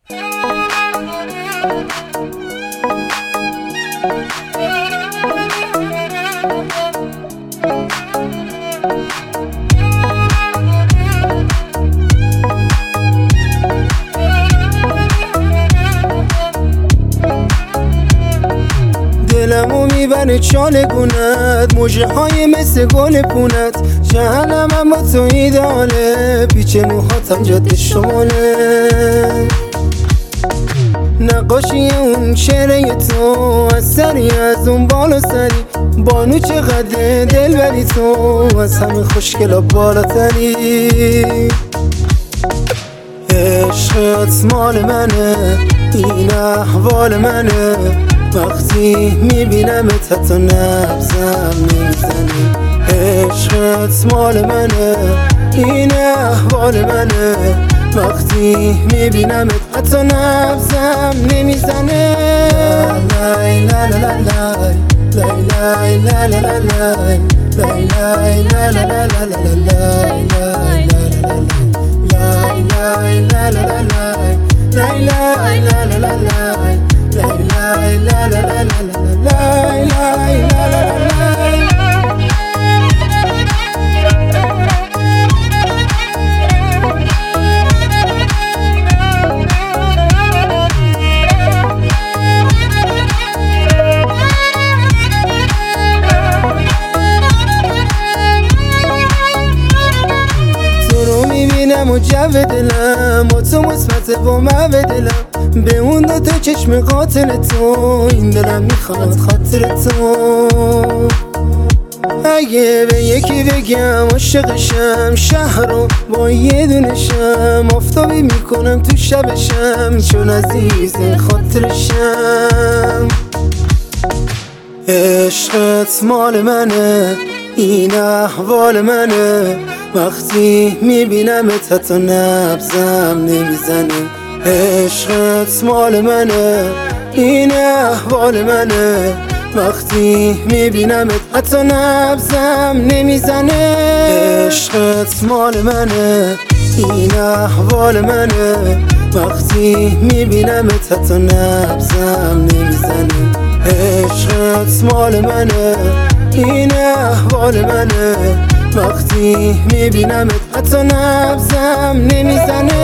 دلمو میبره چالگونت، موجه های مثل گل پونت، جهنمم با تو ایداله، پیچ موهاتم جاده شماله. نقاشی اون چهره تو از سری، از اون بالا سری، بانو چقدر دل بری تو، از همه خوشگلا بالاتری. عشقت مال منه، این احوال منه، وقتی میبینمت حتی نبضم نمیزنه. عشقت مال منه، این احوال منه، وقتی میبینمت حتی نبضم نمیزنه. لای لای لای لای لای لای لای لای لای لای لای لای. و جو دلم با تو مثبت با من به دلم، به اون دوتا چشم قاتل تو، این دلم میخواد خاطر تو. اگه به یکی بگم عاشقشم، شهر رو با یه دونشم، آفتابی میکنم تو شبشم، چون عزیز خاطرشم. عشقت مال منه، این احوال منه، وقتی میبینمت حتی نبضم نمیزنه. عشقت مال منه، این احوال منه، وقتی میبینمت حتی نبضم نمیزنه. عشقت مال منه، این احوال منه، وقتی میبینمت حتی نبضم نمیزنه. عشقت مال منه، این احوال منه، وقتی میبینمت حتی نبضم نمیزنه.